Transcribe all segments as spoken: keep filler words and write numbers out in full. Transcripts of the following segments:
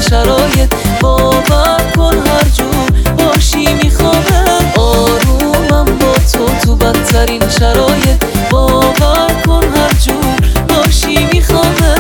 شرایط باور کن هر جور باشی میخوامه. آرومم با تو تو بدترین شرایط باور کن هر جور باشی میخوامه.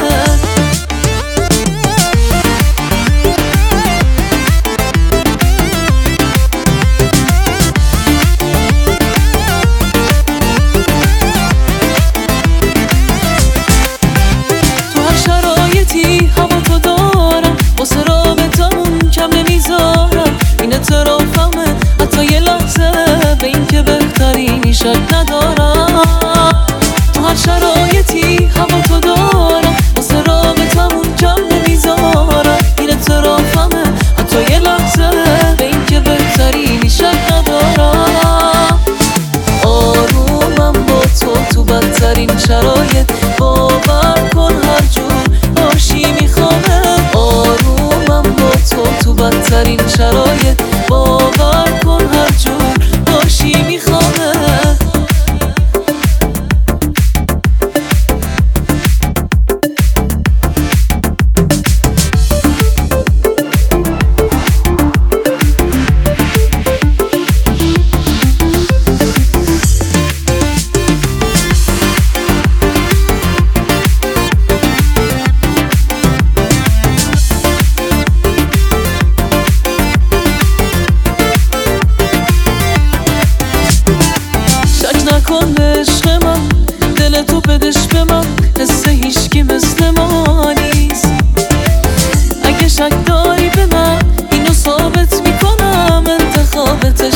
هوا تو دارم واسه رابطمون کم نمیذارم. این اعترافمه حتی یه لحظه به این که بهترینی شک ندارم. تو هر شرایطی هوا تو دارم واسه رابطمون کم نمیذارم. این اعترافمه حتی یه لحظه به این که بهترینی شک ندارم. آرومم با تو تو بدترین شرایط باور کن هر جور باشی میخوامه. آرومم با تو تو بدترین شرایط باور کن هر جور باشی میخوامه. نکن به عشق من دل تو بدش به من، حس هیچکی مثل ما نیست. اگه شک داری به من اینو ثابت میکنم انتخابت